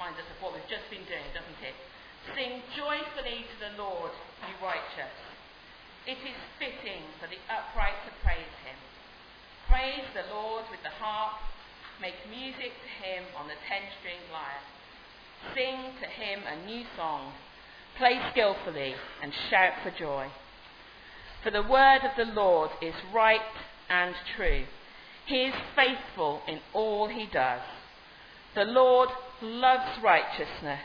reminds us of what we've just been doing, doesn't it? Sing joyfully to the Lord, you righteous. It is fitting for the upright to praise him. Praise the Lord with the harp. Make music to him on the 10-stringed lyre. Sing to him a new song. Play skillfully and shout for joy. For the word of the Lord is right and true. He is faithful in all he does. The Lord loves righteousness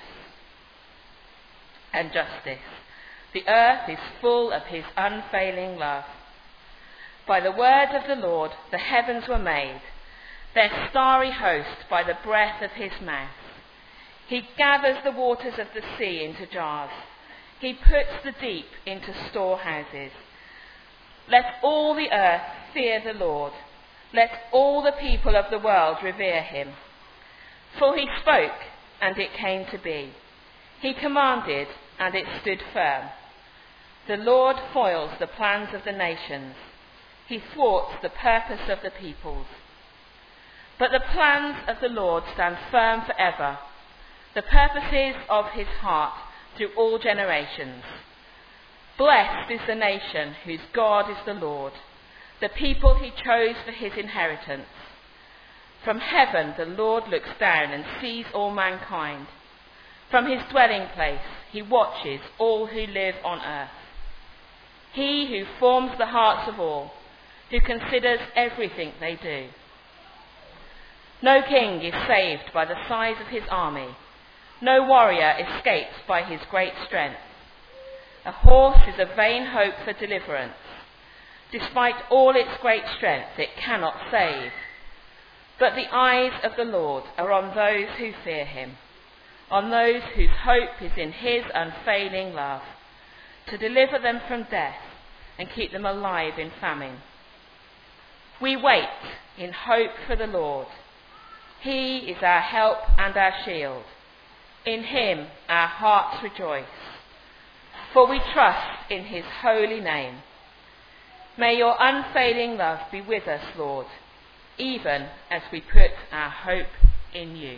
and justice. The earth is full of his unfailing love. By the word of the Lord the heavens were made, their starry host by the breath of his mouth. He gathers the waters of the sea into jars. He puts the deep into storehouses. Let all the earth fear the Lord. Let all the people of the world revere him. For he spoke, and it came to be. He commanded, and it stood firm. The Lord foils the plans of the nations. He thwarts the purpose of the peoples. But the plans of the Lord stand firm forever, the purposes of his heart through all generations. Blessed is the nation whose God is the Lord, the people he chose for his inheritance. From heaven the Lord looks down and sees all mankind. From his dwelling place he watches all who live on earth. He who forms the hearts of all, who considers everything they do. No king is saved by the size of his army. No warrior escapes by his great strength. A horse is a vain hope for deliverance. Despite all its great strength, it cannot save. But the eyes of the Lord are on those who fear him, on those whose hope is in his unfailing love, to deliver them from death and keep them alive in famine. We wait in hope for the Lord. He is our help and our shield. In him our hearts rejoice, for we trust in his holy name. May your unfailing love be with us, Lord, even as we put our hope in you.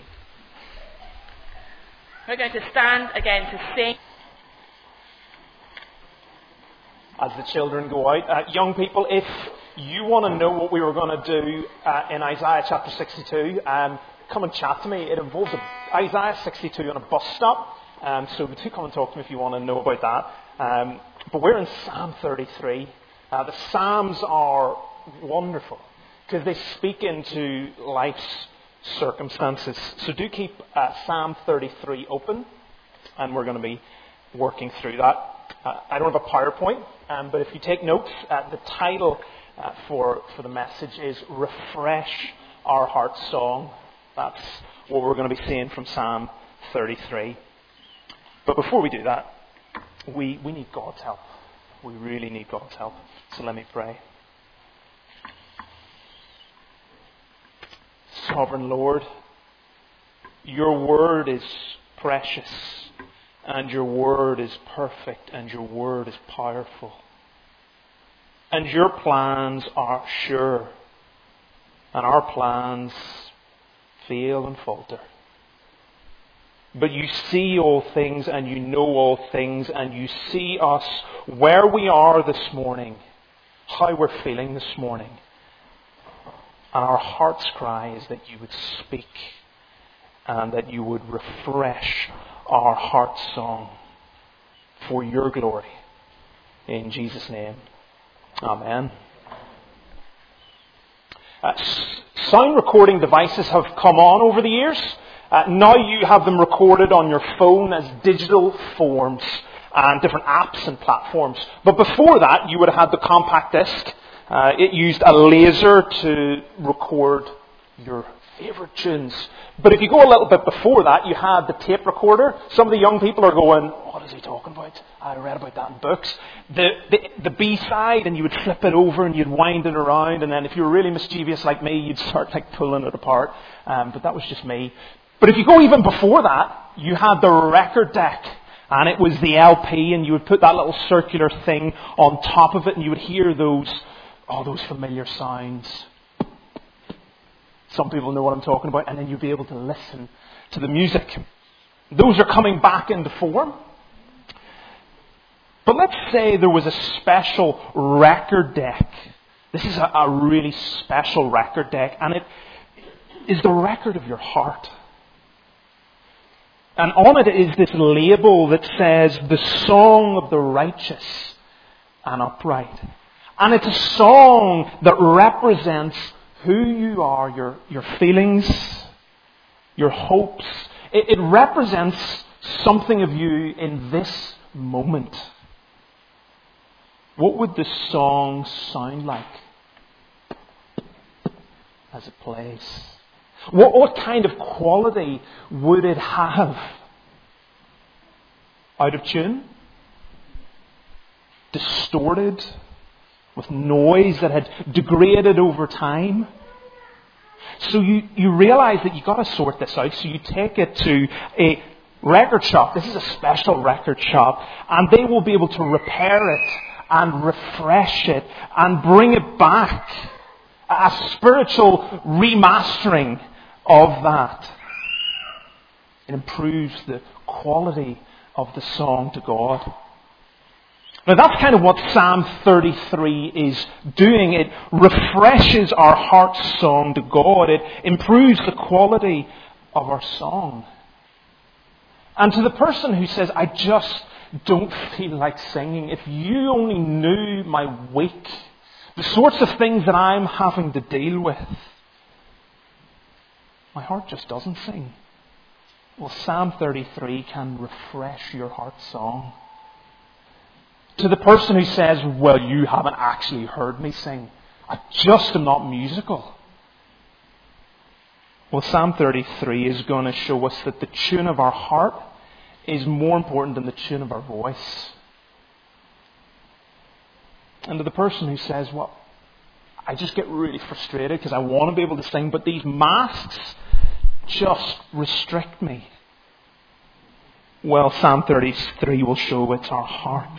We're going to stand again to sing. As the children go out, young people, if you want to know what we were going to do in Isaiah chapter 62, come and chat to me. It involves Isaiah 62 on a bus stop, so do come and talk to me if you want to know about that. But we're in Psalm 33. The Psalms are wonderful because they speak into life's circumstances. So do keep Psalm 33 open, and we're going to be working through that. I don't have a PowerPoint, but if you take notes, the title for the message is Refresh Our Heart's Song. That's what we're going to be seeing from Psalm 33. But before we do that, we need God's help. We really need God's help. So let me pray. Sovereign Lord, your word is precious, and your word is perfect, and your word is powerful. And your plans are sure, and our plans fail and falter. But you see all things, and you know all things, and you see us where we are this morning, how we're feeling this morning. And our heart's cry is that you would speak and that you would refresh our heart's song for your glory. In Jesus' name, amen. Sound recording devices have come on over the years. Now you have them recorded on your phone as digital forms and different apps and platforms. But before that, you would have had the compact disc. It used a laser to record your favourite tunes. But if you go a little bit before that, you had the tape recorder. Some of the young people are going, what is he talking about? I read about that in books. The B-side, and you would flip it over and you'd wind it around. And then if you were really mischievous like me, you'd start pulling it apart. But that was just me. But if you go even before that, you had the record deck. And it was the LP, and you would put that little circular thing on top of it, and you would hear those familiar sounds. Some people know what I'm talking about, and then you'd be able to listen to the music. Those are coming back into form. But let's say there was a special record deck. This is a really special record deck, and it is the record of your heart. And on it is this label that says, the song of the righteous and upright. And it's a song that represents who you are, your feelings, your hopes. It represents something of you in this moment. What would the song sound like as it plays? What kind of quality would it have? Out of tune? Distorted? With noise that had degraded over time? So you realise that you've got to sort this out. So you take it to a record shop. This is a special record shop. And they will be able to repair it and refresh it and bring it back. A spiritual remastering of that. It improves the quality of the song to God. Now that's kind of what Psalm 33 is doing. It refreshes our heart's song to God. It improves the quality of our song. And to the person who says, I just don't feel like singing, if you only knew my week, the sorts of things that I'm having to deal with, my heart just doesn't sing. Well, Psalm 33 can refresh your heart's song. To the person who says, well, you haven't actually heard me sing. I just am not musical. Well, Psalm 33 is going to show us that the tune of our heart is more important than the tune of our voice. And to the person who says, well, I just get really frustrated because I want to be able to sing, but these masks just restrict me. Well, Psalm 33 will show it's our hearts.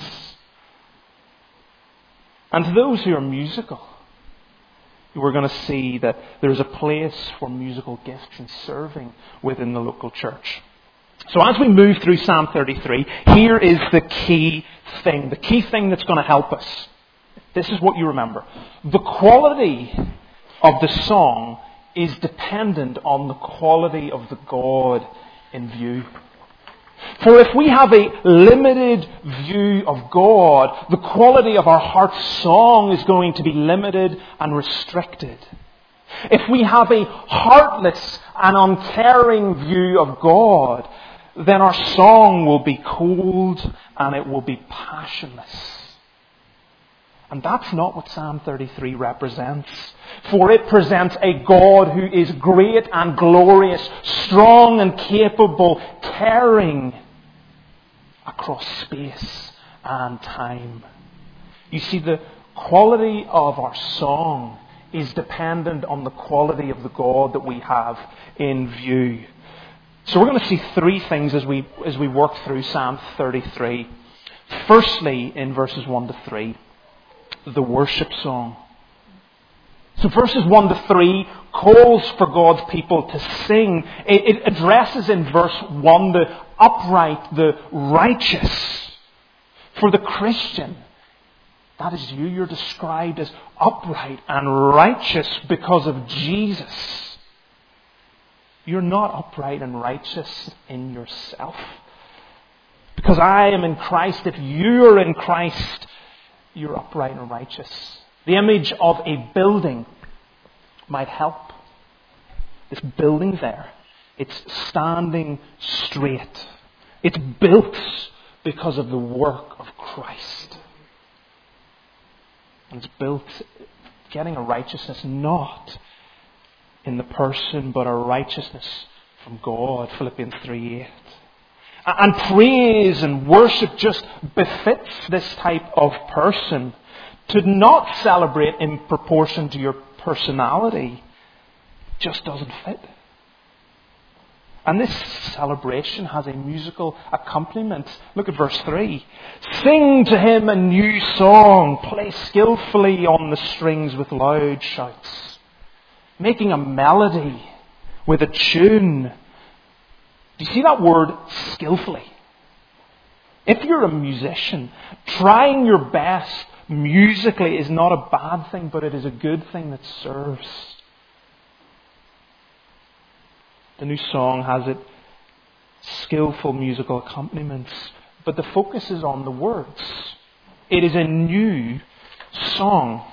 And to those who are musical, we're going to see that there's a place for musical gifts and serving within the local church. So as we move through Psalm 33, here is the key thing that's going to help us. This is what you remember. The quality of the song is dependent on the quality of the God in view. For if we have a limited view of God, the quality of our heart's song is going to be limited and restricted. If we have a heartless and uncaring view of God, then our song will be cold and it will be passionless. And that's not what Psalm 33 represents. For it presents a God who is great and glorious, strong and capable, caring across space and time. You see, the quality of our song is dependent on the quality of the God that we have in view. So we're going to see three things as we work through Psalm 33. Firstly, in verses 1 to 3, the worship song. So verses 1 to 3 calls for God's people to sing. It addresses in verse 1 the upright, the righteous. For the Christian, that is you. You're described as upright and righteous because of Jesus. You're not upright and righteous in yourself. Because I am in Christ. If you are in Christ, you're upright and righteous. The image of a building might help. This building there, it's standing straight. It's built because of the work of Christ. And it's built getting a righteousness not in the person, but a righteousness from God. Philippians 3:8. And praise and worship just befits this type of person. To not celebrate in proportion to your personality just doesn't fit. And this celebration has a musical accompaniment. Look at verse 3. Sing to him a new song. Play skillfully on the strings with loud shouts. Making a melody with a tune. Do you see that word skillfully? If you're a musician, trying your best musically is not a bad thing, but it is a good thing that serves. The new song has it skillful musical accompaniments, but the focus is on the words. It is a new song.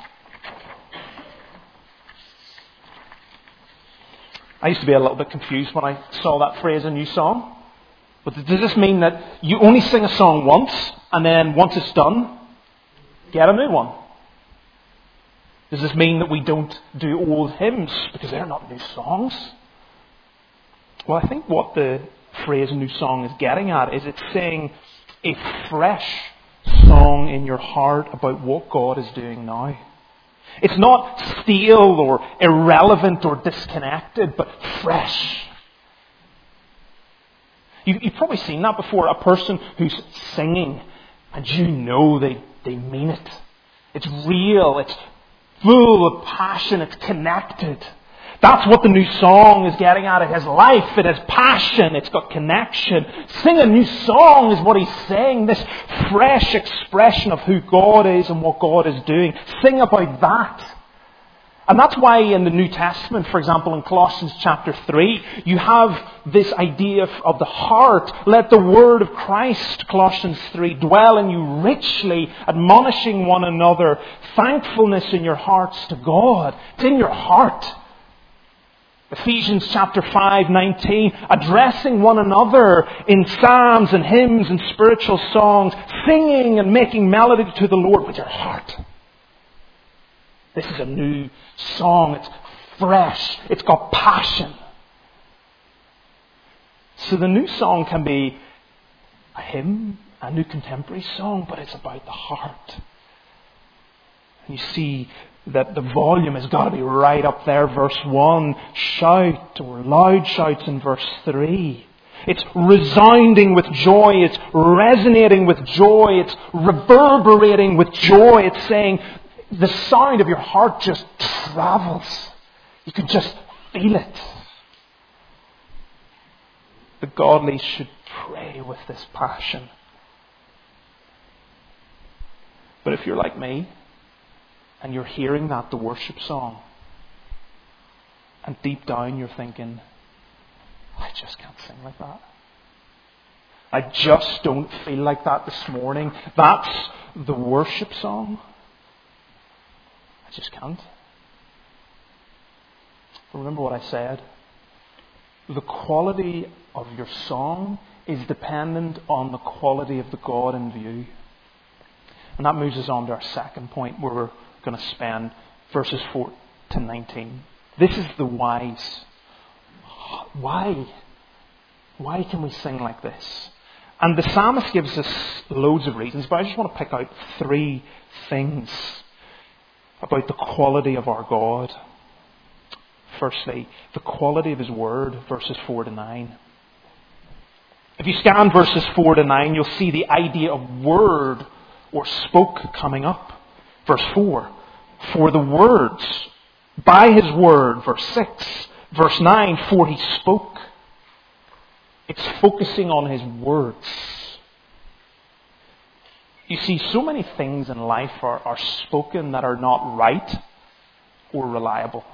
I used to be a little bit confused when I saw that phrase, a new song. But does this mean that you only sing a song once, and then once it's done, get a new one? Does this mean that we don't do old hymns because they're not new songs? Well, I think what the phrase new song is getting at is it's saying a fresh song in your heart about what God is doing now. It's not stale or irrelevant or disconnected, but fresh. You've probably seen that before. A person who's singing and you know they mean it. It's real. It's full of passion. It's connected. That's what the new song is getting at. It has life. It has passion. It's got connection. Sing a new song is what he's saying. This fresh expression of who God is and what God is doing. Sing about that. And that's why in the New Testament, for example, in Colossians chapter 3, you have this idea of the heart. Let the word of Christ, Colossians 3, dwell in you richly, admonishing one another. Thankfulness in your hearts to God. It's in your heart. Ephesians chapter 5:19, addressing one another in psalms and hymns and spiritual songs, singing and making melody to the Lord with your heart. This is a new song. It's fresh. It's got passion. So the new song can be a hymn, a new contemporary song, but it's about the heart. And you see that the volume has got to be right up there. Verse 1, shout or loud shouts in verse 3. It's resounding with joy. It's resonating with joy. It's reverberating with joy. It's saying the sound of your heart just travels. You can just feel it. The godly should pray with this passion. But if you're like me, and you're hearing the worship song, and deep down you're thinking, I just can't sing like that. I just don't feel like that this morning. That's the worship song. I just can't. Remember what I said. The quality of your song is dependent on the quality of the God in view. And that moves us on to our second point, where we're going to spend verses 4 to 19. This is the whys. Why? Why can we sing like this? And the psalmist gives us loads of reasons, but I just want to pick out 3 things about the quality of our God. Firstly, the quality of His Word, verses 4 to 9. If you scan verses 4 to 9, you'll see the idea of word or spoke coming up. Verse 4, for the words, by His word. Verse 6, verse 9, for He spoke. It's focusing on His words. You see, so many things in life are spoken that are not right or reliable.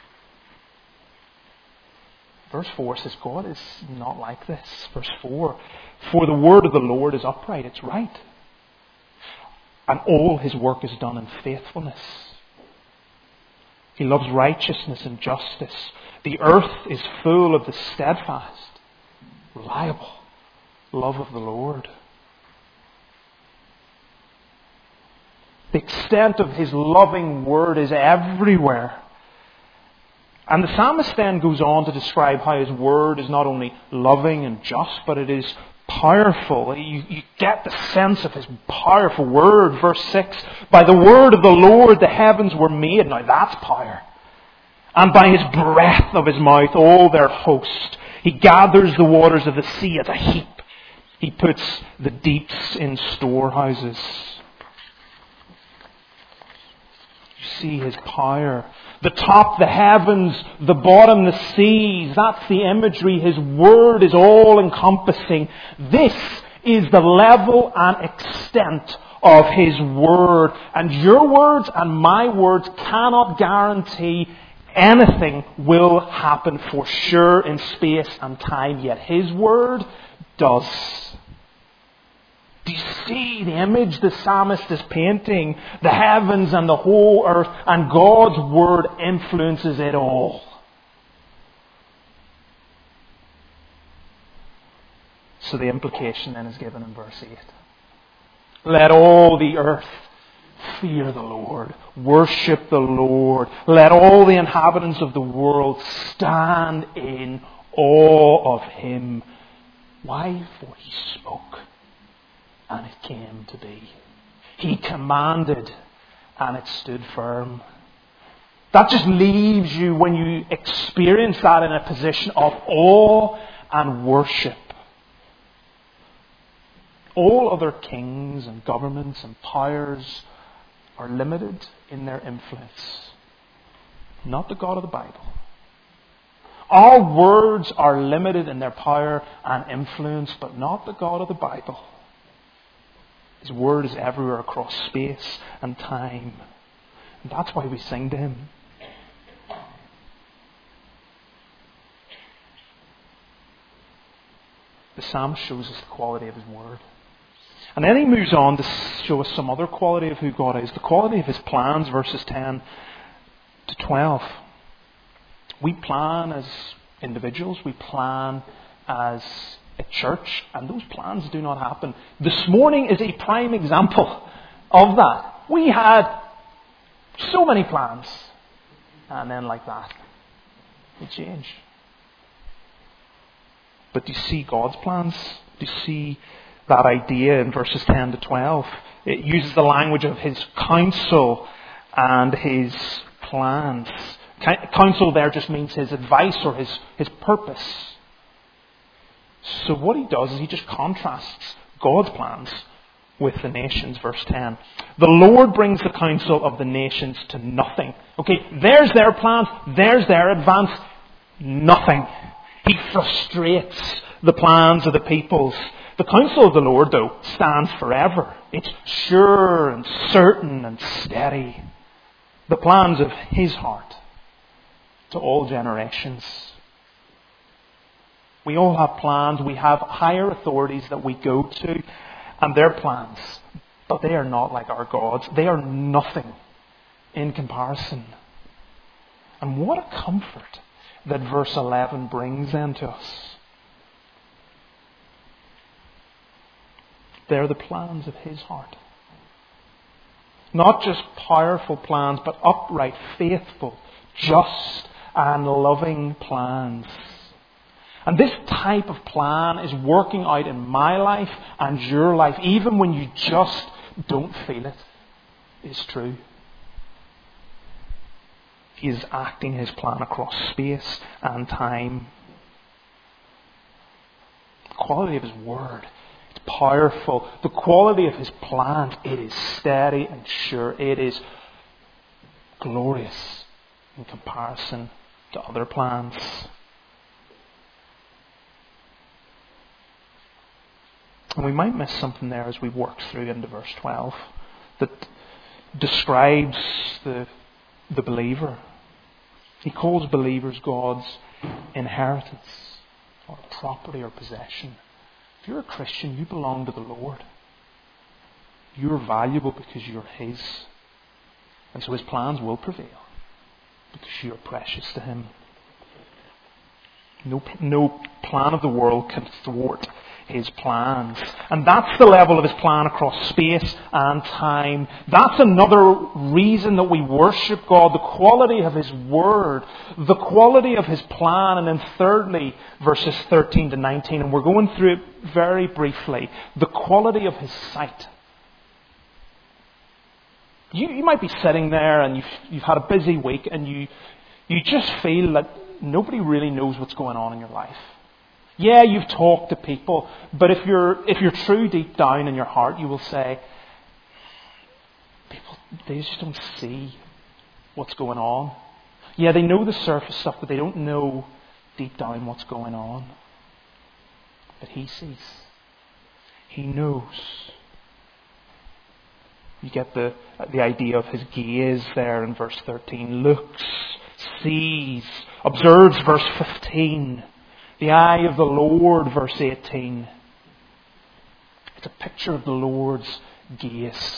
Verse 4 says God is not like this. Verse 4, for the word of the Lord is upright, it's right. And all His work is done in faithfulness. He loves righteousness and justice. The earth is full of the steadfast, reliable love of the Lord. The extent of His loving word is everywhere. And the psalmist then goes on to describe how His word is not only loving and just, but it is powerful. You get the sense of His powerful word. Verse 6, by the word of the Lord the heavens were made. Now that's power. And by His breath of His mouth all their host. He gathers the waters of the sea as a heap. He puts the deeps in storehouses. You See His power. The top, the heavens, the bottom, the seas. That's the imagery. His Word is all encompassing. This is the level and extent of His Word. And your words and my words cannot guarantee anything will happen for sure in space and time. Yet His Word does. Do you see the image the psalmist is painting? The heavens and the whole earth, and God's Word influences it all. So the implication then is given in verse 8. Let all the earth fear the Lord. Worship the Lord. Let all the inhabitants of the world stand in awe of Him. Why? For He spoke, and it came to be. He commanded, and it stood firm. That just leaves you, when you experience that, in a position of awe and worship. All other kings and governments and powers are limited in their influence. Not the God of the Bible. Our words are limited in their power and influence, but not the God of the Bible. His Word is everywhere across space and time. And that's why we sing to Him. The psalm shows us the quality of His Word. And then he moves on to show us some other quality of who God is. The quality of His plans, verses 10 to 12. We plan as individuals. We plan as a church. And those plans do not happen. This morning is a prime example of that. We had so many plans. And then like that, they change. But do you see God's plans? Do you see that idea in verses 10 to 12? It uses the language of His counsel and His plans. Counsel there just means His advice or His purpose. So what He does is He just contrasts God's plans with the nations. Verse 10. The Lord brings the counsel of the nations to nothing. Okay, there's their plans. There's their advance. Nothing. He frustrates the plans of the peoples. The counsel of the Lord, though, stands forever. It's sure and certain and steady. The plans of His heart to all generations. We all have plans. We have higher authorities that we go to, and their plans. But they are not like our God's. They are nothing in comparison. And what a comfort that verse 11 brings then to us. They're the plans of His heart. Not just powerful plans, but upright, faithful, just and loving plans. And this type of plan is working out in my life and your life, even when you just don't feel it. It's true. He is acting His plan across space and time. The quality of His Word, it's powerful. The quality of His plans, it is steady and sure. It is glorious in comparison to other plans. And we might miss something there as we work through into verse 12 that describes the believer. He calls believers God's inheritance or property or possession. If you're a Christian, you belong to the Lord. You're valuable because you're His. And so His plans will prevail because you're precious to Him. No plan of the world can thwart His plans. And that's the level of His plan across space and time. That's another reason that we worship God. The quality of His Word. The quality of His plan. And then thirdly, verses 13 to 19. And we're going through it very briefly. The quality of His sight. You might be sitting there and you've had a busy week and you just feel that nobody really knows what's going on in your life. Yeah, you've talked to people, but if you're true deep down in your heart, you will say, people, they just don't see what's going on. Yeah, they know the surface stuff, but they don't know deep down what's going on. But he sees. He knows. You get the idea of his gaze there in verse 13. Looks, sees, observes, verse 15. The eye of the Lord, verse 18. It's a picture of the Lord's gaze.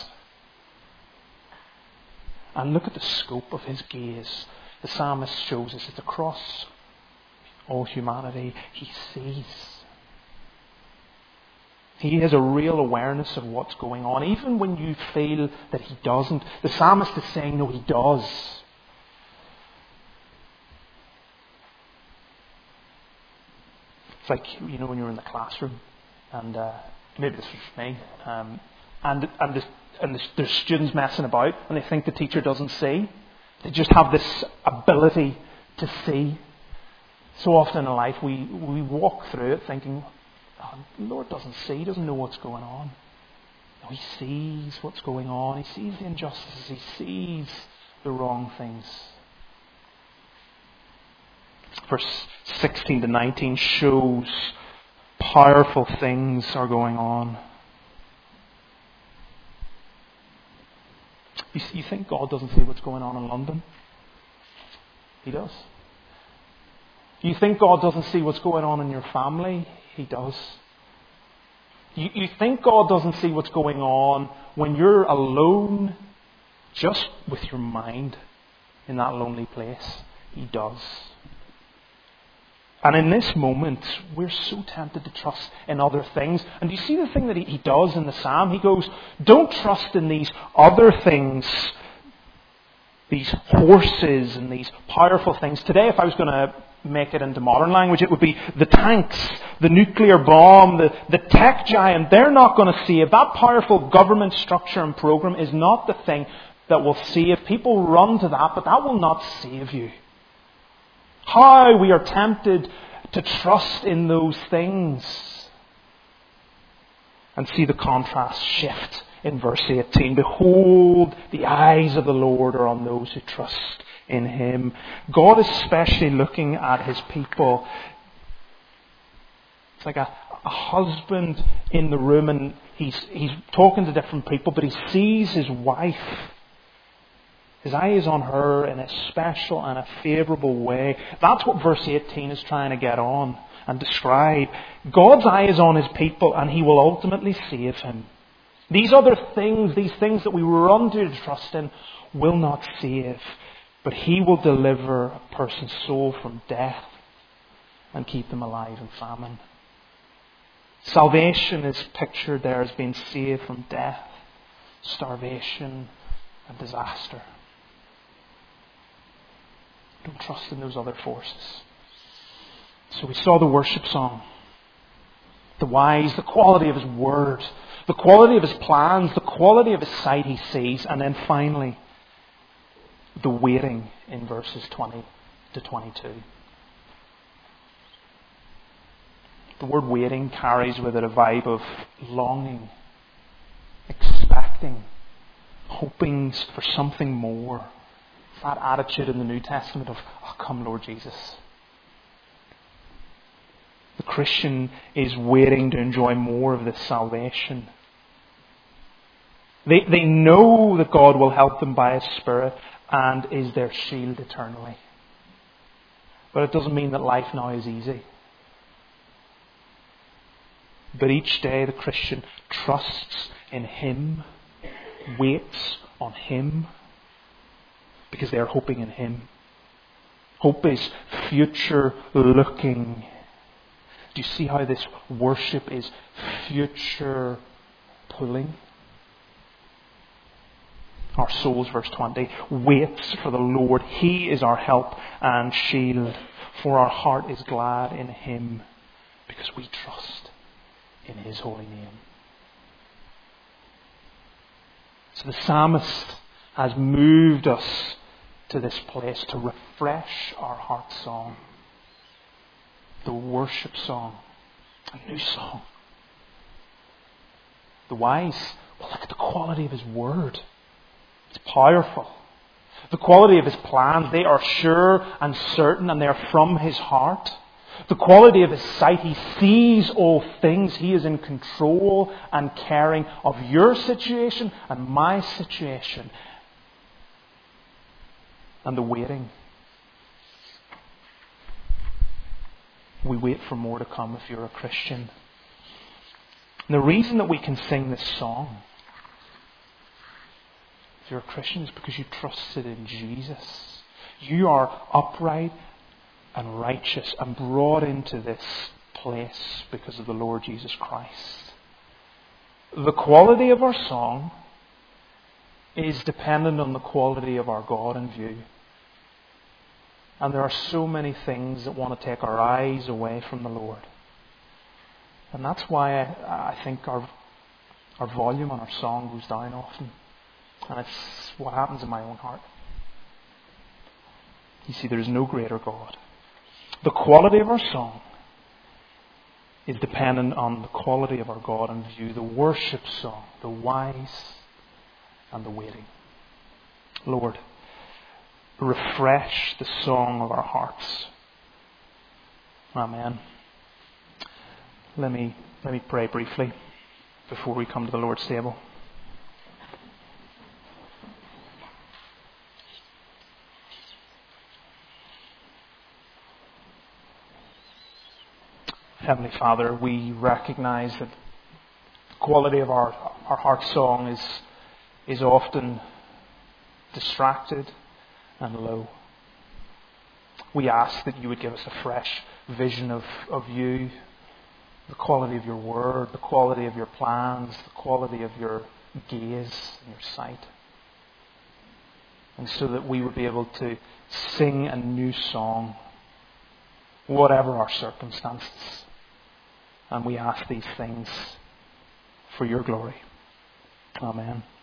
And look at the scope of his gaze. The psalmist shows us it's across all humanity. He sees. He has a real awareness of what's going on, even when you feel that he doesn't. The psalmist is saying, no, he does. It's like, when you're in the classroom, and maybe this was me, and there's students messing about, and they think the teacher doesn't see. They just have this ability to see. So often in life, we walk through it thinking, the Lord doesn't see, he doesn't know what's going on. No, he sees what's going on. He sees the injustices. He sees the wrong things. Verse 16 to 19 shows powerful things are going on. You think God doesn't see what's going on in London? He does. You think God doesn't see what's going on in your family? He does. You think God doesn't see what's going on when you're alone, just with your mind, in that lonely place? He does. And in this moment, we're so tempted to trust in other things. And do you see the thing that he does in the psalm? He goes, don't trust in these other things, these horses and these powerful things. Today, if I was going to make it into modern language, it would be the tanks, the nuclear bomb, the tech giant. They're not going to save. That powerful government structure and program is not the thing that will save. People run to that, but that will not save you. How we are tempted to trust in those things. And see the contrast shift in verse 18. Behold, the eyes of the Lord are on those who trust in him. God is especially looking at his people. It's like a husband in the room, and he's talking to different people, but he sees his wife. His eye is on her in a special and a favourable way. That's what verse 18 is trying to get on and describe. God's eye is on his people, and he will ultimately save him. These other things, these things that we run to trust in, will not save. But he will deliver a person's soul from death and keep them alive in famine. Salvation is pictured there as being saved from death, starvation, and disaster. Don't trust in those other forces. So we saw the worship song. The wise, the quality of his word, the quality of his plans, the quality of his sight he sees, and then finally, the waiting in verses 20 to 22. The word waiting carries with it a vibe of longing, expecting, hoping for something more. That attitude in the New Testament of, oh, come Lord Jesus. The Christian is waiting to enjoy more of this salvation. They know that God will help them by his Spirit and is their shield eternally. But it doesn't mean that life now is easy. But each day the Christian trusts in him, waits on him, because they are hoping in him. Hope is future looking. Do you see how this worship is future pulling? Our souls, verse 20, waits for the Lord. He is our help and shield. For our heart is glad in him, because we trust in his holy name. So the psalmist has moved us to this place to refresh our heart song. The worship song. A new song. The wise, well, look at the quality of his word. It's powerful. The quality of his plans, they are sure and certain, and they are from his heart. The quality of his sight, he sees all things. He is in control and caring of your situation and my situation. And the waiting. We wait for more to come if you're a Christian. And the reason that we can sing this song, if you're a Christian, is because you trusted in Jesus. You are upright and righteous and brought into this place because of the Lord Jesus Christ. The quality of our song is dependent on the quality of our God in view. And there are so many things that want to take our eyes away from the Lord. And that's why I think our volume on our song goes down often. And it's what happens in my own heart. You see, there is no greater God. The quality of our song is dependent on the quality of our God in view. The worship song, the wise and the waiting. Lord, refresh the song of our hearts. Amen. Let me pray briefly before we come to the Lord's table. Heavenly Father, we recognize that the quality of our heart song is often distracted and low. We ask that you would give us a fresh vision of you, the quality of your word, the quality of your plans, the quality of your gaze and your sight. And so that we would be able to sing a new song, whatever our circumstances. And we ask these things for your glory. Amen.